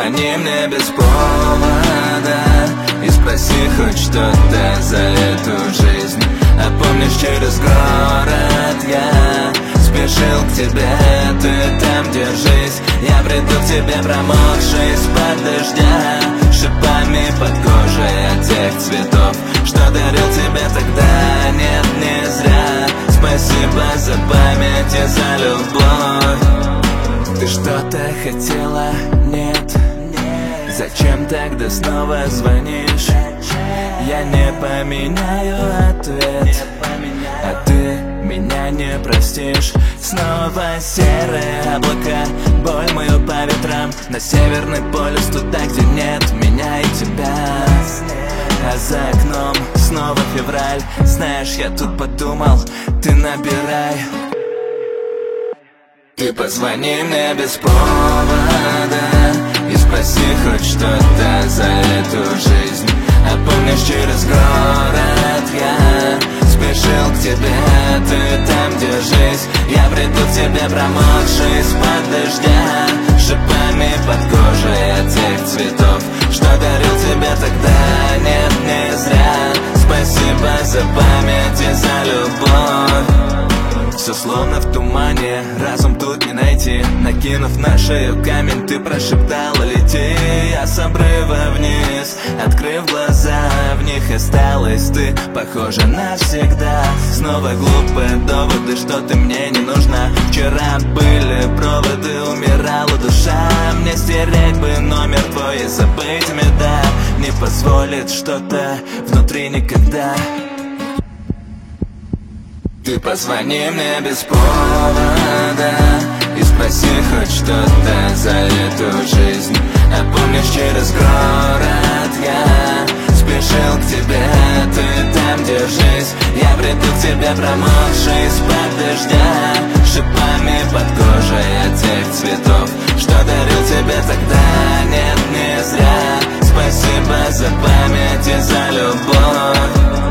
позвони мне без повода и спроси хоть что-то за эту жизнь. А помнишь, через город я спешил к тебе, ты там держись. Я приду к тебе, промокший из-под дождя, шипами под кожей от тех цветов, что дарил тебе тогда. Нет, не зря. Спасибо за память и за любовь. Ты что-то хотела? Нет. Зачем тогда снова звонишь? Я не поменяю ответ, а ты меня не простишь. Снова серые облака, боль мою по ветрам, на северный полюс, туда, где нет меня и тебя. А за окном снова февраль. Знаешь, я тут подумал, ты набирай. Ты позвони мне без повода и спроси хоть что-то за эту жизнь. А помнишь, через город я спешил к тебе, ты там держись. Я приду к тебе, промокший из-под дождя, шипами под кожей от тех цветов, что дарил тебе тогда. Нет, не зря. Спасибо за память и за любовь. Все словно в тумане, разум тут не найти. Накинув на шею камень, ты прошептала: лети. Я с обрыва вниз, открыв глаза, в них осталась ты, похожа навсегда. Снова глупые доводы, что ты мне не нужна. Вчера были проводы, умирала душа. Мне стереть бы номер твой и забыть меда не позволит что-то внутри никогда. Ты позвони мне без повода и спроси хоть что-то за эту жизнь. А помнишь, через город я спешил к тебе, ты там держись. Я приду к тебе, промокший из-под дождя, шипами под кожей от тех цветов, что дарил тебе тогда. Нет, не зря. Спасибо за память и за любовь.